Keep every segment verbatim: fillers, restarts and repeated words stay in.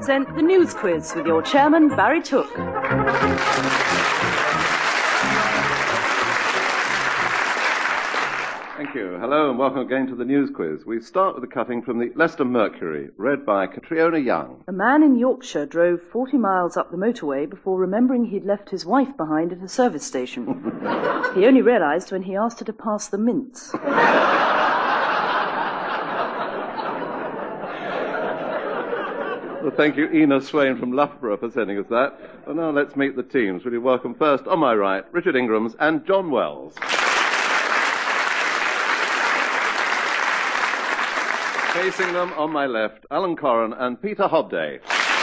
present the News Quiz with your chairman, Barry Took. Thank you. Hello and welcome again to the News Quiz. We start with a cutting from the Leicester Mercury, read by Catriona Young. A man in Yorkshire drove forty miles up the motorway before remembering he'd left his wife behind at a service station. He only realised when he asked her to pass the mints. Well, thank you, Ina Swain from Loughborough, for sending us that. Well, now let's meet the teams. Will you welcome first, on my right, Richard Ingrams and John Wells. Facing them, on my left, Alan Corran and Peter Hobday.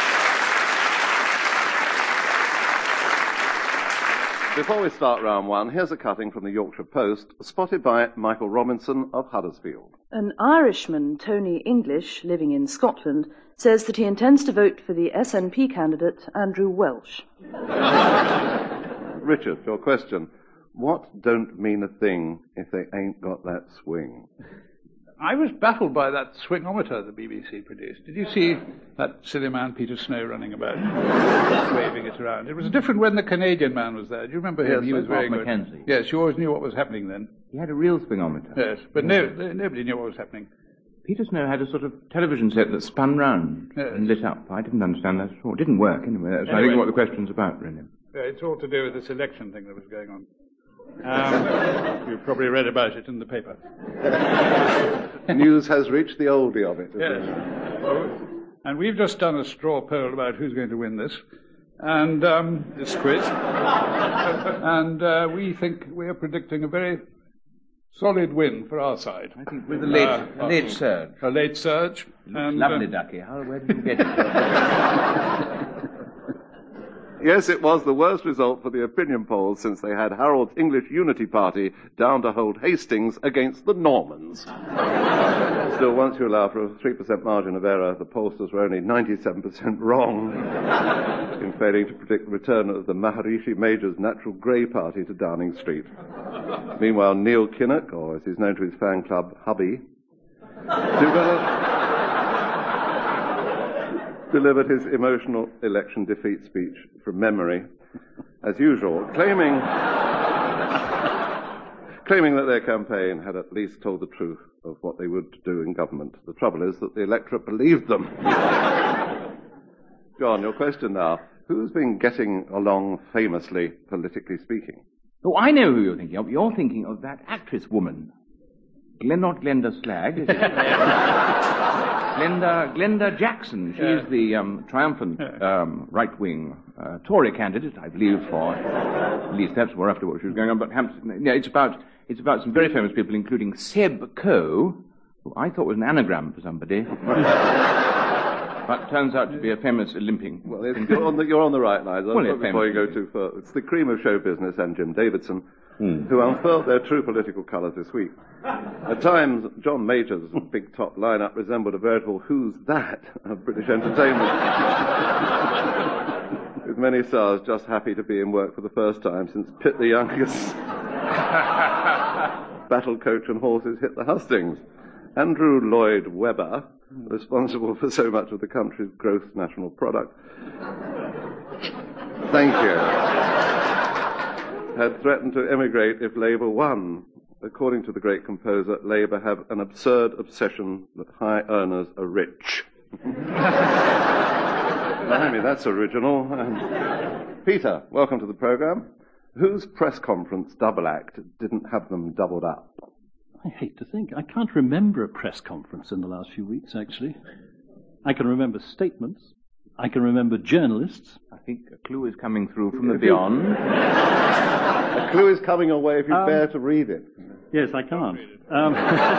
Before we start round one, here's a cutting from the Yorkshire Post, spotted by Michael Robinson of Huddersfield. An Irishman, Tony English, living in Scotland, says that he intends to vote for the S N P candidate, Andrew Welsh. Richard, your question. What don't mean a thing if they ain't got that swing? I was baffled by that swingometer the B B C produced. Did you see that silly man Peter Snow running about, waving it around? It was different when the Canadian man was there. Do you remember him? Yes, he was very Mark good. Mackenzie. Yes, you always knew what was happening then. He had a real swingometer. Yes, but no, nobody knew what was happening. Peter Snow had a sort of television set that spun round Yes. and lit up. I didn't understand that at all. It didn't work anyway. That's, I Anyway. think, what the question's about, really. Yeah, it's all to do with this election thing that was going on. Um, you've probably read about it in the paper. News has reached the oldie of it. Yes. And we've just done a straw poll about who's going to win this, and um, this quiz. and uh, we think we are predicting a very solid win for our side. I think with a late, Uh, a late surge. A late surge. And, Lovely, uh, Ducky. How, where did you get it? Yes, it was the worst result for the opinion polls since they had Harold's English Unity Party down to hold Hastings against the Normans. Still, once you allow for a three percent margin of error, the pollsters were only ninety-seven percent wrong in failing to predict the return of the Maharishi Major's Natural Grey Party to Downing Street. Meanwhile, Neil Kinnock, or as he's known to his fan club, Hubby, developed... delivered his emotional election defeat speech from memory, as usual, claiming claiming that their campaign had at least told the truth of what they would do in government. The trouble is that the electorate believed them. John, your question now. Who's been getting along famously, politically speaking? Oh, I know who you're thinking of. You're thinking of that actress woman. Glen, not Glenda Slag, is it? Glenda, Glenda Jackson. She's Yeah. the um, triumphant um, right-wing uh, Tory candidate, I believe, for at least that's more after what she was going on. But Hampton, yeah, it's about it's about some very famous people, including Seb Coe, who I thought was an anagram for somebody, but turns out to be a famous Olympian. Well, it's, you're, on the, you're on the right lines. Well, yeah, Before you go famous. too far, it's the cream of show business and Jim Davidson, Hmm. who unfurled their true political colours this week. At times, John Major's big top lineup resembled a veritable "Who's That?" of British entertainment, with many stars just happy to be in work for the first time since Pitt the Youngest, Battle Coach and Horses hit the hustings. Andrew Lloyd Webber, responsible for so much of the country's gross national product, thank you, had threatened to emigrate if Labour won. According to the great composer, Labour have an absurd obsession that high earners are rich. Blimey, that's original. Um, Peter, welcome to the programme. Whose press conference double act didn't have them doubled up? I hate to think. I can't remember a press conference in the last few weeks, actually. I can remember statements. I can remember journalists. I think a clue is coming through from the beyond. A clue is coming your way if you Um, bear to read it. Yes, I can't. Um,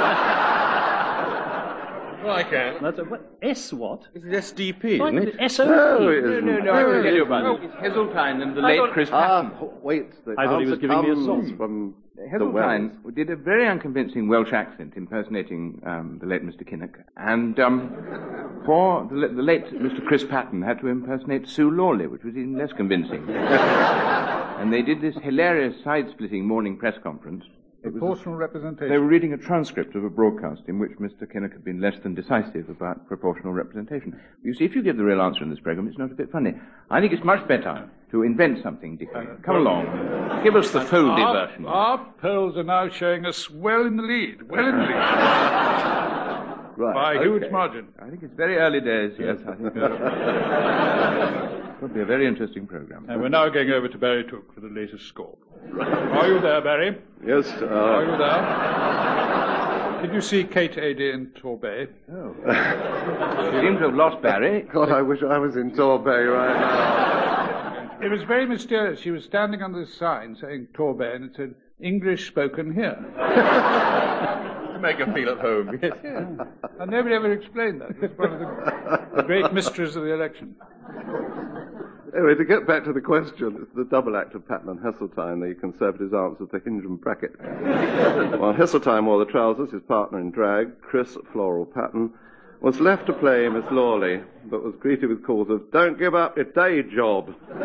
Well, I can. that's a, what, S what? It's S D P, Like isn't it? S O P. No, it isn't. No, no, I can tell you about it. It's Heseltine and the late Chris Ah, Patton. ho- wait. The I thought he was answer giving me a comes song. from the Wells. Heseltine did a very unconvincing Welsh accent impersonating um, the late Mister Kinnock, and um, for the, the late Mister Chris Patton had to impersonate Sue Lawley, which was even less convincing. And they did this hilarious side-splitting morning press conference, Proportional representation. They were reading a transcript of a broadcast in which Mister Kinnock had been less than decisive about proportional representation. You see, if you give the real answer in this program, it's not a bit funny. I think it's much better to invent something different. Uh, Come well, along. Give us the Foldy our, version. Our polls are now showing us well in the lead. Well in the lead. Right, by a okay. huge margin. I think it's very early days, yes. I think it would be a very interesting program. And we're now going over to Barry Took for the latest score. Are you there, Barry? Yes. Uh... Are you there? Did you see Kate Adie in Torbay? Oh. You seem to have lost Barry. God, I wish I was in Torbay right now. It was very mysterious. She was standing under this sign saying Torbay, and it said, English spoken here. Make her feel at home. Yes. Yeah. And nobody ever explained that. It was one of the, the great mysteries of the election. Anyway, to get back to the question, it's the double act of Patton and Heseltine, the Conservatives' answer to Hinge and Brackett. While Heseltine wore the trousers, his partner in drag, Chris Floral Patton, was left to play Miss Lawley, but was greeted with calls of, don't give up your day job.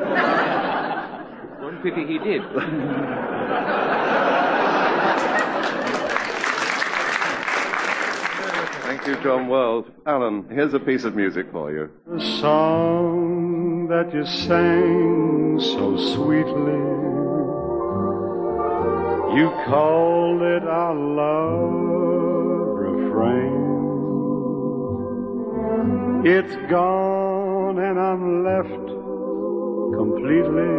One pity he did. Thank you, John World. Alan, here's a piece of music for you. The song that you sang so sweetly, you called it our love refrain. It's gone and I'm left completely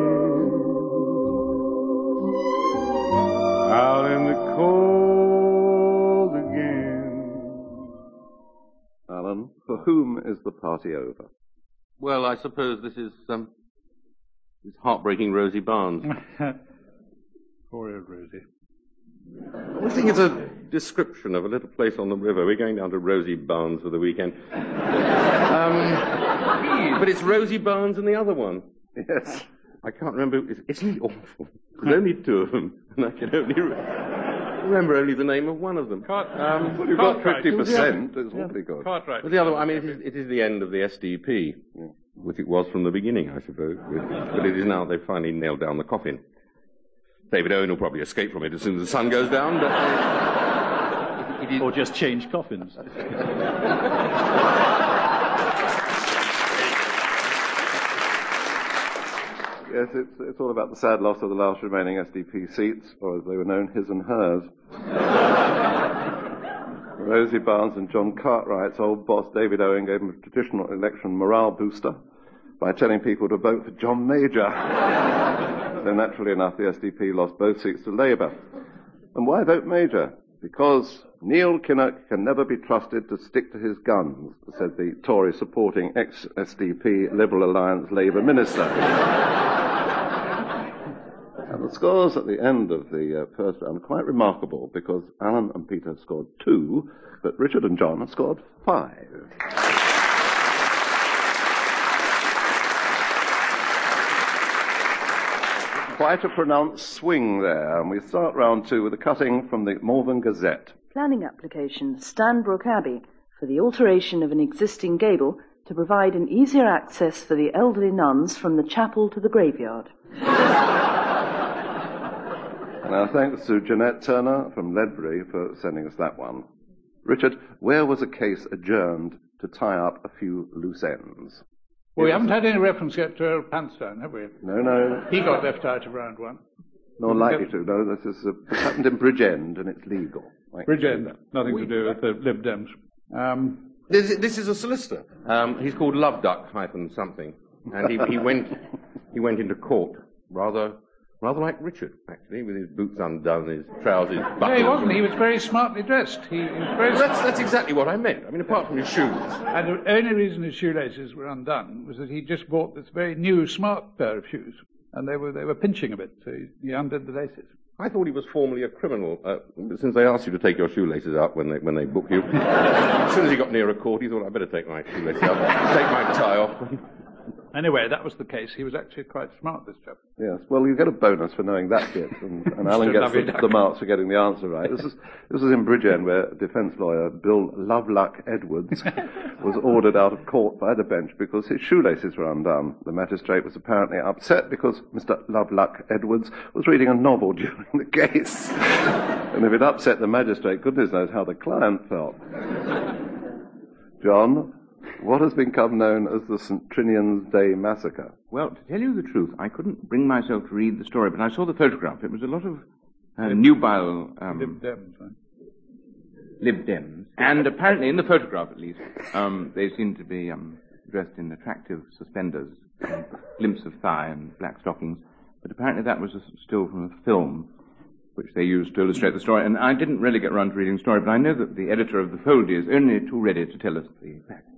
out in the cold again. Alan, for whom is the party over? Well, I suppose this is um, this heartbreaking Rosie Barnes. Poor old Rosie. I think it's a description of a little place on the river. We're going down to Rosie Barnes for the weekend. um, but it's Rosie Barnes and the other one. Yes. I can't remember. It's, it's really awful. There's only two of them, and I can only re- remember only the name of one of them. Cart- um, well, you've got fifty percent. It's awfully good. Cartwright. But the other one, I mean, it is, it is the end of the S D P, yeah. Which it was from the beginning, I suppose. But it is now they've finally nailed down the coffin. David Owen will probably escape from it as soon as the sun goes down, but... Uh, it, it is... Or just change coffins. Yes, it's, it's all about the sad loss of the last remaining S D P seats, or as they were known, his and hers. Rosie Barnes and John Cartwright's old boss, David Owen, gave him a traditional election morale booster by telling people to vote for John Major. So naturally enough, the S D P lost both seats to Labour. And why vote Major? Because Neil Kinnock can never be trusted to stick to his guns, said the Tory-supporting ex-S D P Liberal Alliance Labour minister. And the scores at the end of the uh, first round are quite remarkable, because Alan and Peter scored two, but Richard and John have scored five. Quite a pronounced swing there, and we start round two with a cutting from the Malvern Gazette. Planning application, Stanbrook Abbey, for the alteration of an existing gable to provide an easier access for the elderly nuns from the chapel to the graveyard. Now, thanks to Jeanette Turner from Ledbury for sending us that one. Richard, where was a case adjourned to tie up a few loose ends? Well, we haven't had any reference yet to Earl Panstone, have we? No, no. He got left out of round one. Nor likely to. No, this is uh, it happened in Bridgend, and it's legal. Bridgend, nothing we, to do with the Lib Dems. Um, this, this is a solicitor. Um, he's called Love Duck hyphen something, and he, he went he went into court rather rather like Richard, actually, with his boots undone, his trousers buttoned. No, he wasn't. He was very smartly dressed. He, he was very well, that's, that's exactly what I meant. I mean, apart from his shoes. And the only reason his shoelaces were undone was that he just bought this very new, smart pair of shoes, and they were they were pinching a bit, so he, he undid the laces. I thought he was formerly a criminal, uh, since they asked you to take your shoelaces out when they when they book you. As soon as he got near a court, he thought, I'd better take my shoelaces out, take my tie off. Anyway, that was the case. He was actually quite smart, this chap. Yes, well, you get a bonus for knowing that bit, and, and Alan gets the, the marks for getting the answer right. This is this was in Bridgend, where defence lawyer Bill Loveluck Edwards was ordered out of court by the bench because his shoelaces were undone. The magistrate was apparently upset because Mister Loveluck Edwards was reading a novel during the case. And if it upset the magistrate, goodness knows how the client felt. John, what has become known as the Saint Trinian's Day Massacre? Well, to tell you the truth, I couldn't bring myself to read the story, but I saw the photograph. It was a lot of uh, nubile... Um, Lib Dems, right? Lib Dems. And apparently, in the photograph at least, um, they seem to be um, dressed in attractive suspenders, a glimpse of thigh and black stockings. But apparently that was a still from a film which they used to illustrate the story. And I didn't really get around to reading the story, but I know that the editor of the Foldy is only too ready to tell us the facts.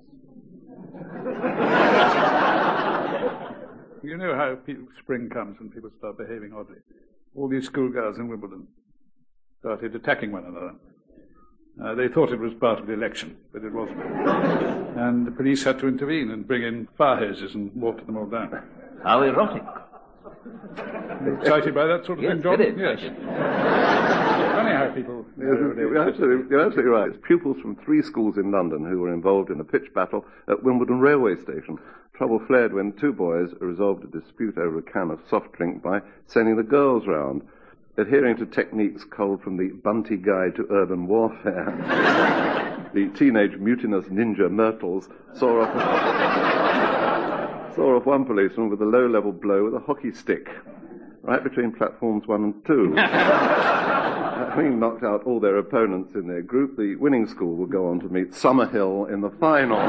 You know how people, spring comes and people start behaving oddly. All these schoolgirls in Wimbledon started attacking one another. Uh, they thought it was part of the election, but it wasn't. And the police had to intervene and bring in fire hoses and water them all down. How erotic. You're excited by that sort of Yes, thing, John? very Yes. excited. Funny how people... Yes, you're, absolutely, you're absolutely right. It's pupils from three schools in London who were involved in a pitched battle at Wimbledon railway station. Trouble flared when two boys resolved a dispute over a can of soft drink by sending the girls round. Adhering to techniques culled from the Bunty Guide to Urban Warfare, the teenage mutinous ninja Myrtles saw off, saw off one policeman with a low-level blow with a hockey stick, right between platforms one and two. Having knocked out all their opponents in their group, the winning school will go on to meet Summerhill in the final.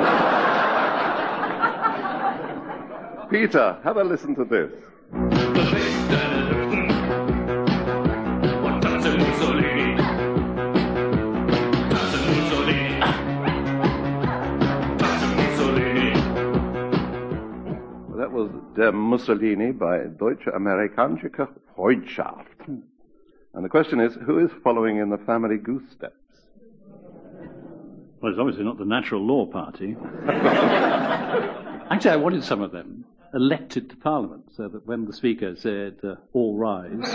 Peter, have a listen to this. That was Der Mussolini by Deutsche Amerikanische Freundschaft. And the question is, who is following in the family goose steps? Well, it's obviously not the Natural Law Party. Actually, I wanted some of them elected to Parliament, so that when the Speaker said, uh, all rise...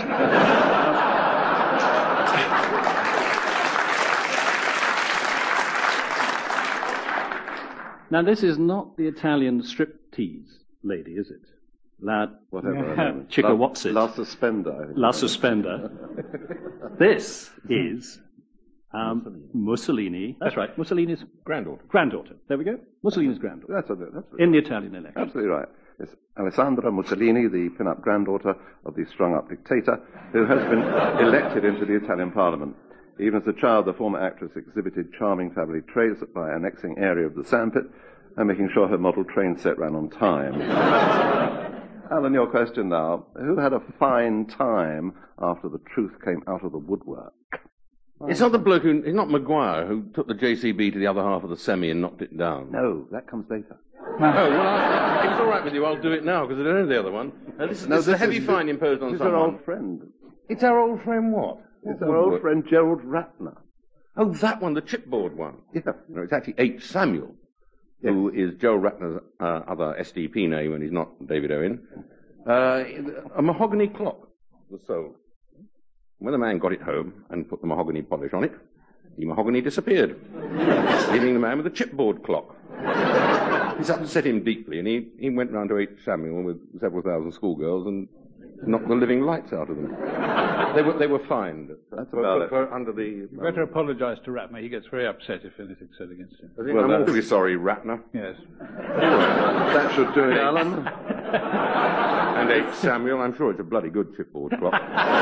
Now, this is not the Italian striptease lady, is it? La... Whatever. Chica La, what's it? La Suspender. La Suspender. This is um, Mussolini. That's right, Mussolini's Granddaughter. granddaughter. There we go. Mussolini's granddaughter. That's, a, that's a, In the Italian election. absolutely right. It's Alessandra Mussolini, the pin-up granddaughter of the strung-up dictator, who has been elected into the Italian parliament. Even as a child, the former actress exhibited charming family traits by annexing area of the sandpit and making sure her model train set ran on time. Alan, your question now. Who had a fine time after the truth came out of the woodwork? It's not the bloke who... It's not Maguire who took the J C B to the other half of the semi and knocked it down. No, that comes later. Oh, well, I, if it's all right with you, I'll do it now, because I don't know the other one. Uh, this, No, this is a this heavy is- fine imposed on This is someone. our old friend. It's our old friend what? It's our old friend Gerald Ratner. Oh, that one, the chipboard one. Yeah. No, it's actually H. Samuel, Yes. who is Joe Ratner's uh, other S D P name when he's not David Owen. Uh, a mahogany clock was sold. When the man got it home and put the mahogany polish on it, the mahogany disappeared, leaving the man with a chipboard clock. This upset him deeply, and he, he went round to H. Samuel with several thousand schoolgirls and knocked the living lights out of them. They were they were fined. That's for, about for, it. for under the. You better apologise to Ratner. He gets very upset if anything's said against him. Um, Well, I'm that's- awfully sorry, Ratner. Yes. That should do it, Alan. And H. Samuel, I'm sure it's a bloody good chipboard clock.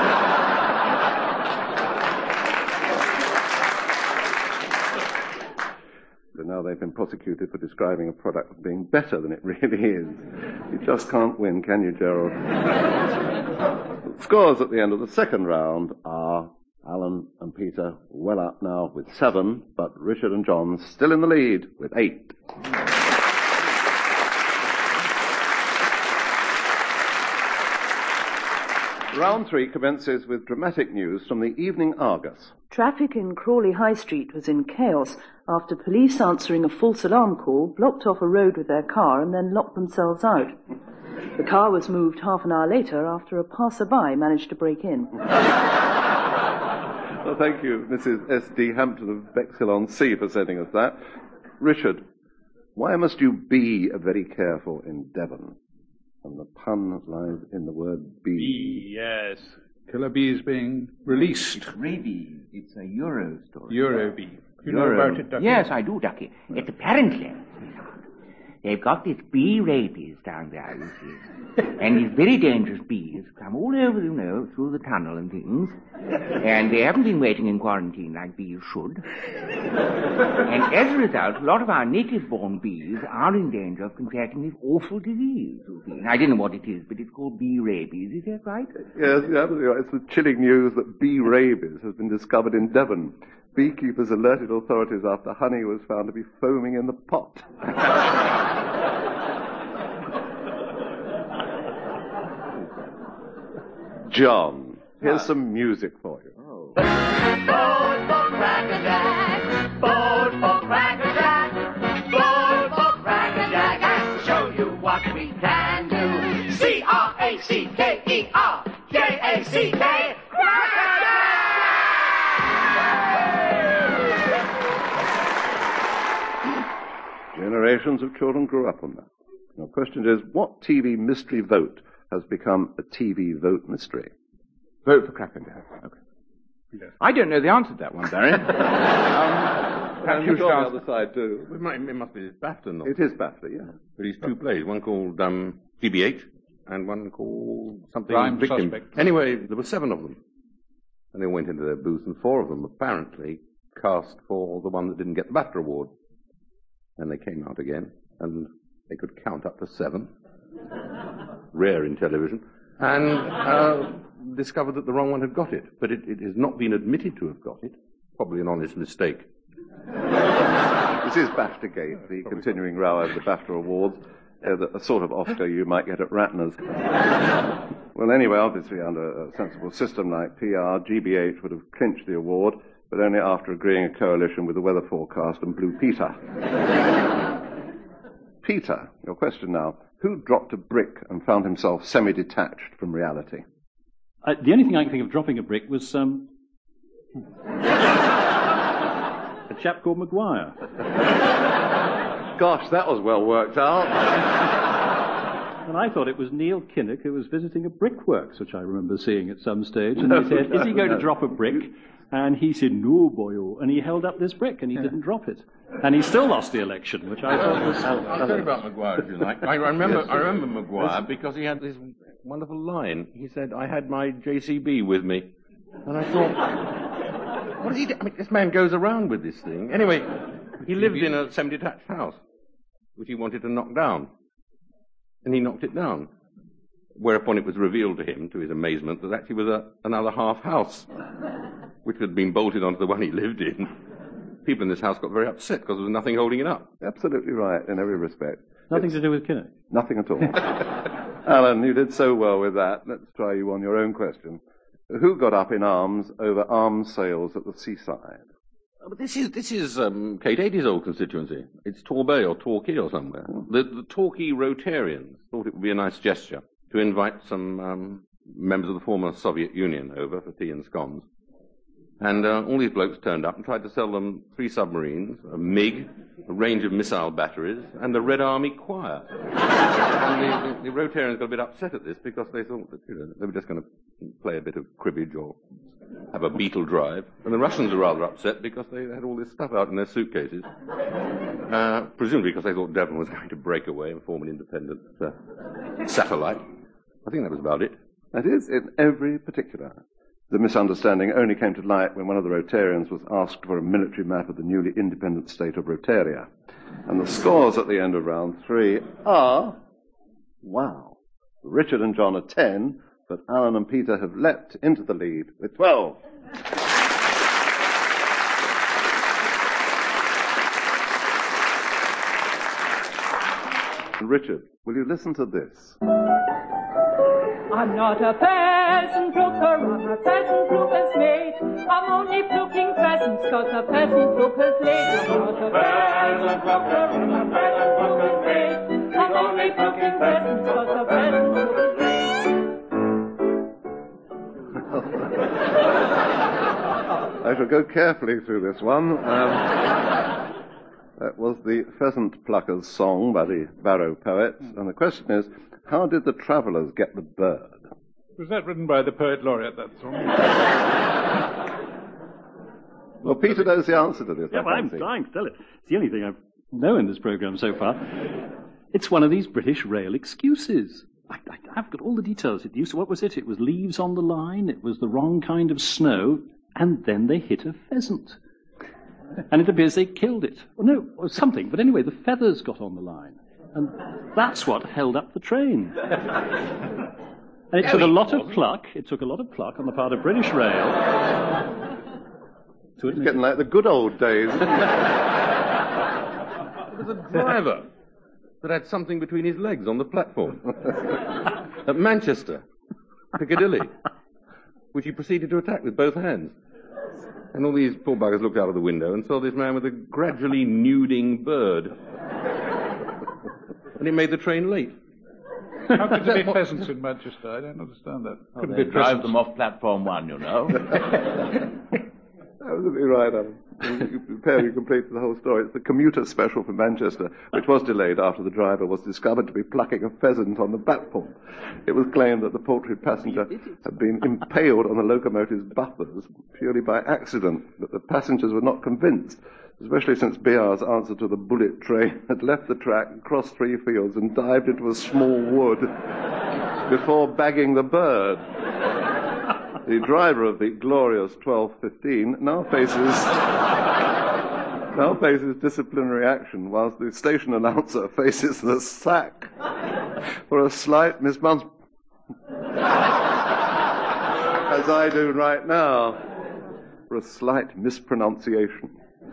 But now they've been prosecuted for describing a product as being better than it really is. You just can't win, can you, Gerald? The scores at the end of the second round are Alan and Peter well up now with seven, but Richard and John still in the lead with eight. Round three commences with dramatic news from the Evening Argus. Traffic in Crawley High Street was in chaos after police answering a false alarm call blocked off a road with their car and then locked themselves out. The car was moved half an hour later after a passerby managed to break in. Well, thank you, Missus S D Hampton of Bexhill-on-Sea, for sending us that. Richard, why must you be very careful in Devon? And the pun lies in the word bee. Bee, yes. Killer bees being released. It's rabies. It's a Euro story. Euro bee. You Euro. know about it, Ducky? Yes, I do, Ducky. It's apparently, they've got this bee rabies down there, you see. And these very dangerous bees come all over, you know, through the tunnel and things. And they haven't been waiting in quarantine like bees should. And as a result, a lot of our native-born bees are in danger of contracting this awful disease, you see. I don't know what it is, but it's called bee rabies. Is that right? Yes, yeah, it's the chilling news that bee rabies has been discovered in Devon. Beekeepers alerted authorities after honey was found to be foaming in the pot. John, here's ah. some music for you. Oh. Vote for Cracker Jack. Vote for Cracker Jack. Vote for Cracker Jack. And show you what we can do. C R A C K E R J A C K. Cracker Jack! Generations of children grew up on that. Now, the question is, what T V mystery vote has become a T V vote mystery? Vote for Cracker Jack. Okay. Yes. I don't know the answer to that one, Barry. um, perhaps you should on the other side too. It, might, it must be BAFTA, not it is BAFTA, yeah. But he's two plays, one called um, G B H and one called something Prime Victim. Suspect. Anyway, there were seven of them. And they went into their booth, and four of them apparently cast for the one that didn't get the BAFTA award. And they came out again, and they could count up to seven. Rare in television. And uh, discovered that the wrong one had got it. But it, it has not been admitted to have got it. Probably an honest mistake. This is BAFTA-gate, the Probably continuing row over the BAFTA awards. Uh, the, a sort of Oscar you might get at Ratner's. Well, anyway, obviously under a sensible system like P R, G B H would have clinched the award, but only after agreeing a coalition with the weather forecast and Blue Peter. Peter, your question now. Who dropped a brick and found himself semi-detached from reality? Uh, the only thing I can think of dropping a brick was um, a chap called Maguire. Gosh, that was well worked out. And I thought it was Neil Kinnock who was visiting a brickworks, which I remember seeing at some stage. And he said, is he going to drop a brick? And he said, no, boyo. And he held up this brick and he yeah. didn't drop it. And he still lost the election, which I thought was... I'll tell you about Maguire, if you like. I remember, yes, I remember Maguire because he had this wonderful line. He said, I had my J C B with me. And I thought, what does he do? I mean, this man goes around with this thing. Anyway, he lived in a semi-detached house, which he wanted to knock down. And he knocked it down. Whereupon it was revealed to him, to his amazement, that actually was a, another half house, which had been bolted onto the one he lived in. People in this house got very upset because there was nothing holding it up. Absolutely right, in every respect. Nothing it's, to do with Kinnock? Nothing at all. Alan, you did so well with that. Let's try you on your own question. Who got up in arms over arms sales at the seaside? Oh, but this is this is um, Kate Adie's old constituency. It's Torbay or Torquay or somewhere. Oh. The, the Torquay Rotarians thought it would be a nice gesture to invite some um, members of the former Soviet Union over for tea and scones. And uh, all these blokes turned up and tried to sell them three submarines, a MiG, a range of missile batteries, and the Red Army Choir. And the, the, the Rotarians got a bit upset at this because they thought that, you know, they were just going to play a bit of cribbage or have a beetle drive. And the Russians were rather upset because they had all this stuff out in their suitcases, uh, presumably because they thought Devon was going to break away and form an independent uh, satellite. I think that was about it. That is, in every particular. The misunderstanding only came to light when one of the Rotarians was asked for a military map of the newly independent state of Rotaria. And the scores at the end of round three are, wow, Richard and John are ten, but Alan and Peter have leapt into the lead with twelve. Richard, will you listen to this? I'm not a peasant broker, I'm a peasant broker's mate. I'm only plucking pheasants, 'cause a peasant look as late. 'Cause a peasant plucker and a peasant look as late. I'm only plucking pheasants, 'cause a peasant look as late. I shall go carefully through this one. Um, that was the Pheasant Plucker's Song by the Barrow Poets, and the question is, how did the travellers get the bird? Was that written by the poet laureate, that song? Well, Peter knows the answer to this. Yeah, well, I'm trying to tell it. It's the only thing I know in this programme so far. It's one of these British rail excuses. I, I, I've got all the details. It used to, what was it? It was leaves on the line, it was the wrong kind of snow, and then they hit a pheasant. And it appears they killed it. Well, no, or something. But anyway, the feathers got on the line. And that's what held up the train. And it took a lot of pluck. It took a lot of pluck on the part of British Rail. To It's getting like the good old days, isn't it? There was a driver that had something between his legs on the platform at Manchester, Piccadilly, which he proceeded to attack with both hands. And all these poor buggers looked out of the window and saw this man with a gradually nuding bird. And it made the train late. How could there be pheasants in Manchester? I don't understand that. Oh, Couldn't they be drive pheasants. them off platform one, you know. Absolutely right, Alan. You prepare, you complete the whole story. It's the commuter special from Manchester, which was delayed after the driver was discovered to be plucking a pheasant on the platform. It was claimed that the paltry passenger had been impaled on the locomotive's buffers purely by accident, but the passengers were not convinced, especially since B R's answer to the bullet train had left the track, crossed three fields, and dived into a small wood before bagging the bird. The driver of the glorious twelve fifteen now faces now faces disciplinary action, whilst the station announcer faces the sack for a slight mispronounced, as I do right now, for a slight mispronunciation.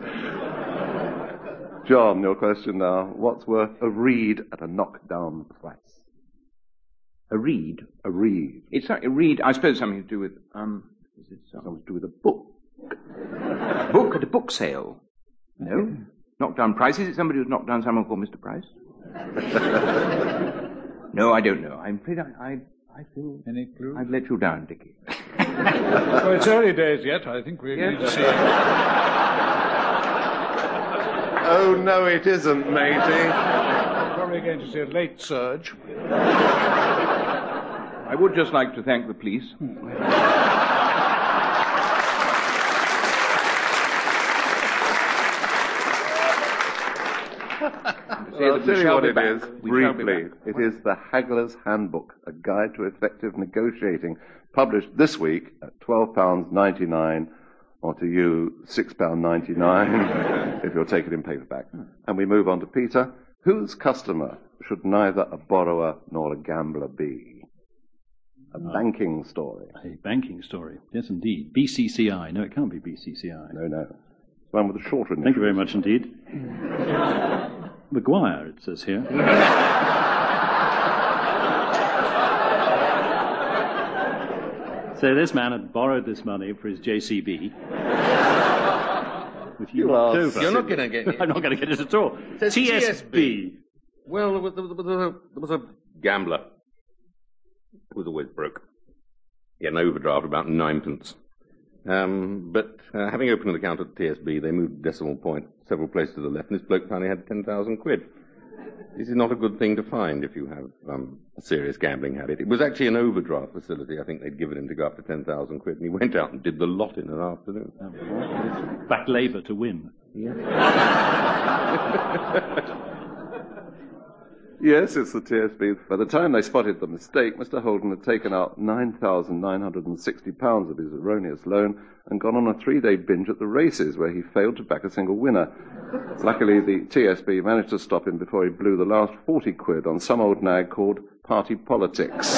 John, your question now. What's worth a reed at a knockdown price? A reed? A reed. It's not, a reed, I suppose something to do with, um, is it something to do with a book? A book at a book sale? No. Knockdown price? Is it somebody who's knocked down someone called Mister Price? No, I don't know. I'm afraid I, I, I feel Any clue? I've let you down, Dickie. Well, it's early days yet. I think we Yes. need to see. Oh, no, it isn't, matey. Probably going to see a late surge. I would just like to thank the police. Well, I'll tell you what it is, briefly. It is the Haggler's Handbook, a guide to effective negotiating, published this week at twelve pounds ninety-nine, or to you, six pounds ninety-nine, if you'll take it in paperback. And we move on to Peter. Whose customer should neither a borrower nor a gambler be? A banking story. A banking story. Yes, indeed. B C C I. No, it can't be B C C I. No, no. It's one with a shorter initial. Thank you very much indeed. Maguire, it says here. So this man had borrowed this money for his J C B, which he You knocked are over. You're not going to get it. I'm not going to get it at all. It says T S B. Well, there was, there, was a, there was a gambler who was always broke. He had an overdraft of about ninepence. Um, but uh, having opened an account at T S B, they moved the decimal point several places to the left, and this bloke finally had ten thousand quid. This is not a good thing to find if you have um, a serious gambling habit. It was actually an overdraft facility. I think they'd given him to go up to ten thousand quid, and he went out and did the lot in an afternoon. Back Labour to win. Yes, it's the T S B. By the time they spotted the mistake, Mister Holden had taken out nine thousand nine hundred sixty pounds of his erroneous loan and gone on a three-day binge at the races, where he failed to back a single winner. Luckily, the T S B managed to stop him before he blew the last forty quid on some old nag called Party Politics.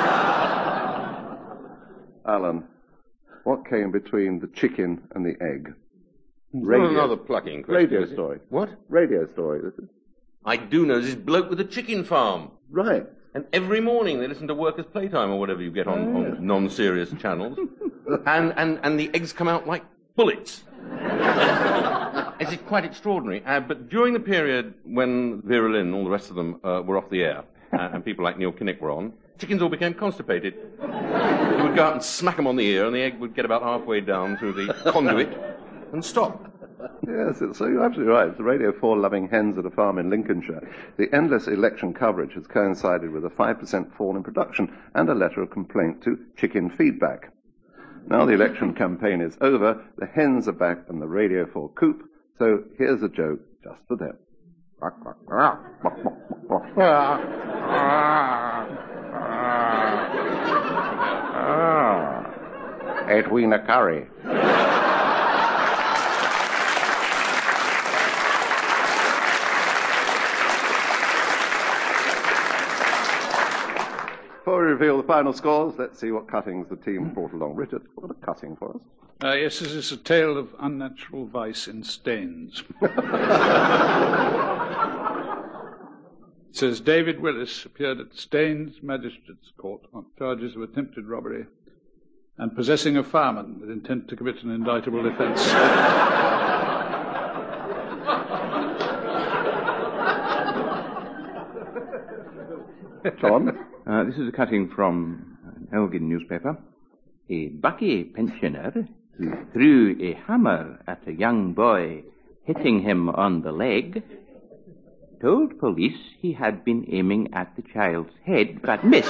Alan, what came between the chicken and the egg? Radio. Another plucking question. Radio story. What? Radio story. This is... I do know this bloke with a chicken farm. Right. And every morning they listen to Workers' Playtime or whatever you get on, Oh, yeah. on non-serious channels. and, and, and the eggs come out like bullets. It's quite extraordinary. Uh, but during the period when Vera Lynn and all the rest of them uh, were off the air, uh, and people like Neil Kinnock were on, chickens all became constipated. You would go out and smack them on the ear, and the egg would get about halfway down through the conduit and stop. Yes, it's, so you're absolutely right. It's the Radio four loving hens at a farm in Lincolnshire. The endless election coverage has coincided with a five percent fall in production and a letter of complaint to Chicken Feedback. Now the election campaign is over, the hens are back in the Radio four coop, so here's a joke just for them. Edwina Curry. Before we reveal the final scores, let's see what cuttings the team brought along. Richard, what a cutting for us. Uh, yes, this is a tale of unnatural vice in Staines. It says, David Willis appeared at Staines Magistrates Court on charges of attempted robbery and possessing a fireman with intent to commit an indictable offence. John? Uh, this is a cutting from an Elgin newspaper. A Bucky pensioner who threw a hammer at a young boy, hitting him on the leg, told police he had been aiming at the child's head, but missed.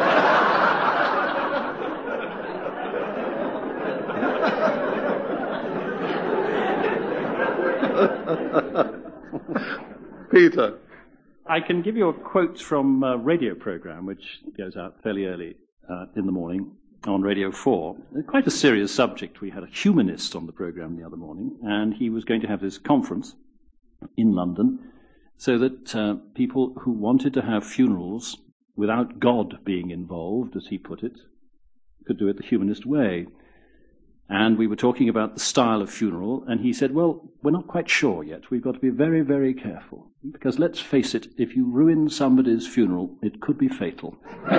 Peter. I can give you a quote from a radio program which goes out fairly early uh, in the morning on Radio four. Quite a serious subject. We had a humanist on the program the other morning, and he was going to have this conference in London so that uh, people who wanted to have funerals without God being involved, as he put it, could do it the humanist way. And we were talking about the style of funeral, and he said, well, we're not quite sure yet. We've got to be very, very careful. Because let's face it, if you ruin somebody's funeral, it could be fatal.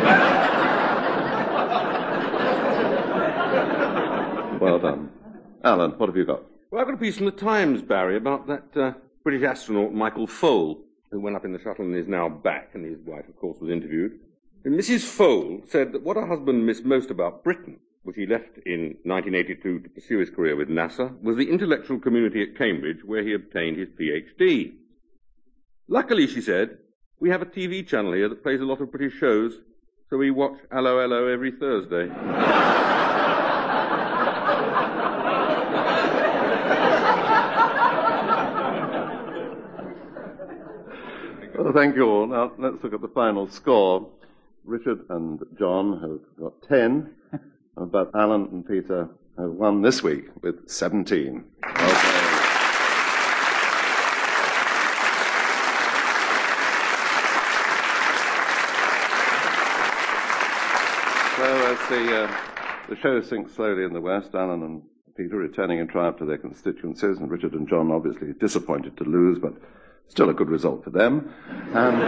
Well done. Alan, what have you got? Well, I've got a piece from the Times, Barry, about that uh, British astronaut Michael Fole, who went up in the shuttle and is now back, and his wife, of course, was interviewed. And Missus Fole said that what her husband missed most about Britain, which he left in nineteen eighty-two to pursue his career with NASA, was the intellectual community at Cambridge, where he obtained his P H D. Luckily, she said, we have a T V channel here that plays a lot of British shows, so we watch Allo Allo every Thursday. Well, thank you all. Now, let's look at the final score. Richard and John have got ten, but Alan and Peter have won this week with seventeen. Okay. So as the, uh, the show sinks slowly in the West, Alan and Peter returning in triumph to their constituencies, and Richard and John obviously disappointed to lose, but still a good result for them. And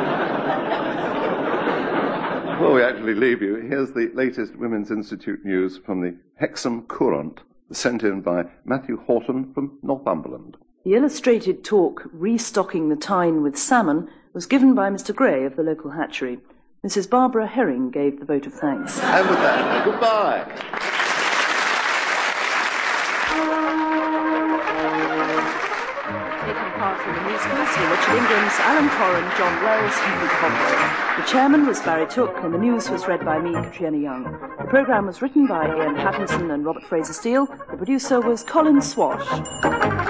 before we actually leave you, here's the latest Women's Institute news from the Hexham Courant, sent in by Matthew Horton from Northumberland. The illustrated talk, Restocking the Tyne with Salmon, was given by Mister Gray of the local hatchery. Missus Barbara Herring gave the vote of thanks. And with that, goodbye. Taking part in the news quiz were Richard Ingrams, Alan Corran, John Wells and Luke Hobbs. The chairman was Barry Took and the news was read by me, Katriona Young. The programme was written by Ian Pattinson and Robert Fraser-Steele. The producer was Colin Swash.